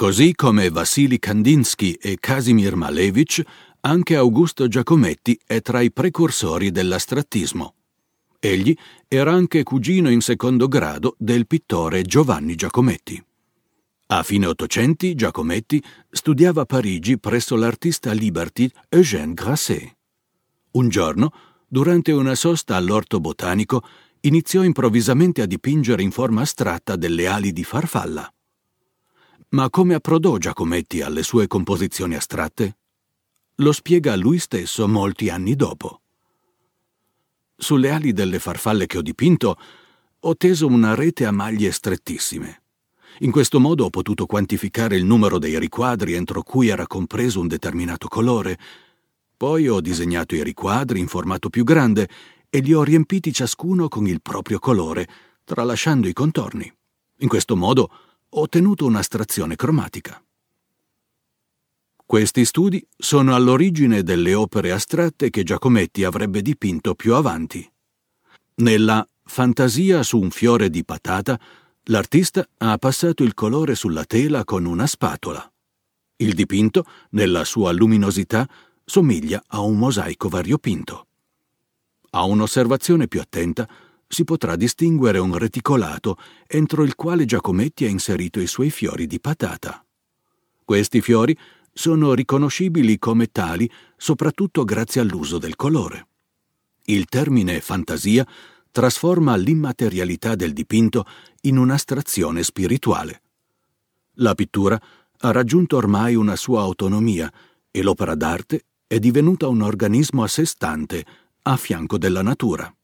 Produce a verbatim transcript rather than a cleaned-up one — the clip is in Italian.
Così come Vassili Kandinsky e Kazimir Malevich, anche Augusto Giacometti è tra i precursori dell'astrattismo. Egli era anche cugino in secondo grado del pittore Giovanni Giacometti. A fine Ottocento Giacometti studiava a Parigi presso l'artista Liberty Eugène Grasset. Un giorno, durante una sosta all'orto botanico, iniziò improvvisamente a dipingere in forma astratta delle ali di farfalla. Ma come approdò Giacometti alle sue composizioni astratte? Lo spiega lui stesso molti anni dopo. Sulle ali delle farfalle che ho dipinto ho teso una rete a maglie strettissime. In questo modo ho potuto quantificare il numero dei riquadri entro cui era compreso un determinato colore. Poi ho disegnato i riquadri in formato più grande e li ho riempiti ciascuno con il proprio colore, tralasciando i contorni. In questo modo ho ottenuto un'astrazione cromatica. Questi studi sono all'origine delle opere astratte che Giacometti avrebbe dipinto più avanti. Nella Fantasia su un fiore di patata, l'artista ha passato il colore sulla tela con una spatola. Il dipinto, nella sua luminosità, somiglia a un mosaico variopinto. A un'osservazione più attenta si potrà distinguere un reticolato entro il quale Giacometti ha inserito i suoi fiori di patata. Questi fiori sono riconoscibili come tali soprattutto grazie all'uso del colore. Il termine fantasia trasforma l'immaterialità del dipinto in un'astrazione spirituale. La pittura ha raggiunto ormai una sua autonomia e l'opera d'arte è divenuta un organismo a sé stante a fianco della natura.